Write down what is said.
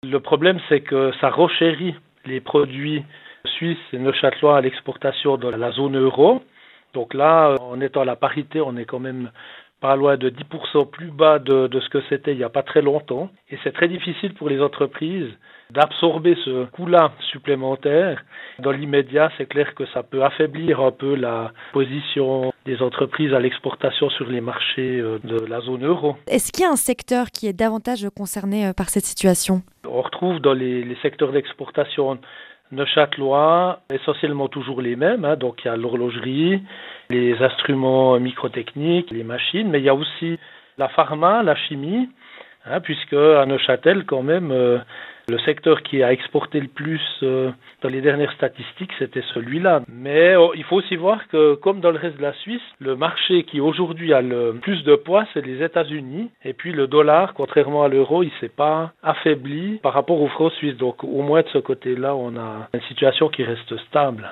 Le problème, c'est que ça renchérit les produits suisses et neuchâtelois à l'exportation de la zone euro. Donc là, en étant à la parité, on est quand même pas loin de 10% plus bas de ce que c'était il n'y a pas très longtemps. Et c'est très difficile pour les entreprises d'absorber ce coût-là supplémentaire. Dans l'immédiat, c'est clair que ça peut affaiblir un peu la position des entreprises à l'exportation sur les marchés de la zone euro. Est-ce qu'il y a un secteur qui est davantage concerné par cette situation? On retrouve dans les secteurs d'exportation neuchâtelois essentiellement toujours les mêmes. Donc il y a l'horlogerie, les instruments microtechniques, les machines, mais il y a aussi la pharma, la chimie, puisque à Neuchâtel, quand même, le secteur qui a exporté le plus dans les dernières statistiques, c'était celui-là. Mais il faut aussi voir que, comme dans le reste de la Suisse, le marché qui aujourd'hui a le plus de poids, c'est les États-Unis. Et puis le dollar, contrairement à l'euro, il ne s'est pas affaibli par rapport au franc suisse. Donc au moins de ce côté-là, on a une situation qui reste stable.